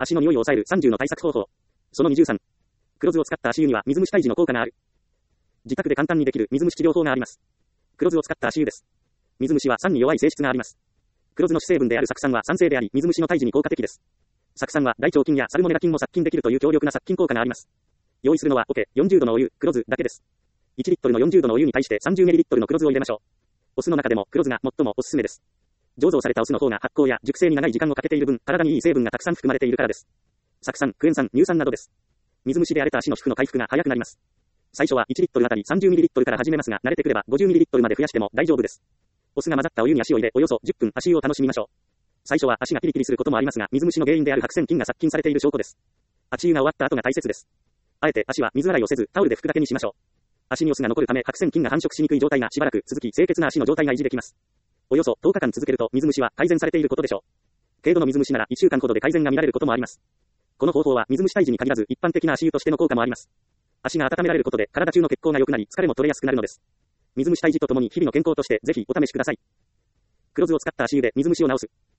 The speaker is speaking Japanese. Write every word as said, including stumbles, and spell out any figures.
足の匂いを抑えるさんじゅうの対策方法。そのにじゅうさん。黒酢を使った足湯には水虫退治の効果がある。自宅で簡単にできる水虫治療法があります。黒酢を使った足湯です。水虫は酸に弱い性質があります。黒酢の主成分である酢酸は酸性であり、水虫の退治に効果的です。酢酸は大腸菌やサルモネラ菌も殺菌できるという強力な殺菌効果があります。用意するのは桶、よんじゅうどのお湯、黒酢だけです。いちリットルのよんじゅうどのお湯に対して さんじゅうミリリットル の黒酢を入れましょう。お酢の中でも黒酢が最もおすすめです。醸造されたお酢の方が発酵や熟成に長い時間をかけている分、体にいい成分がたくさん含まれているからです。酢酸、クエン酸、乳酸などです。水虫で荒れた足の皮膚の回復が早くなります。最初はいちリットルあたり さんじゅうミリリットル から始めますが、慣れてくれば ごじゅうミリリットル まで増やしても大丈夫です。お酢が混ざったお湯に足を入れ、およそじゅっぷん足湯を楽しみましょう。最初は足がピリピリすることもありますが、水虫の原因である白癬菌が殺菌されている証拠です。足湯が終わった後が大切です。あえて足は水洗いをせず、タオルで拭くだけにしましょう。足にお酢が残るため白癬菌が繁殖しにくい状態がしばらく続き、清潔な足の状態が維持できます。およそとおかかん続けると水虫は改善されていることでしょう。軽度の水虫ならいっしゅうかんほどで改善が見られることもあります。この方法は水虫退治に限らず一般的な足湯としての効果もあります。足が温められることで体中の血行が良くなり疲れも取れやすくなるのです。水虫退治とともに日々の健康としてぜひお試しください。黒酢を使った足湯で水虫を治す。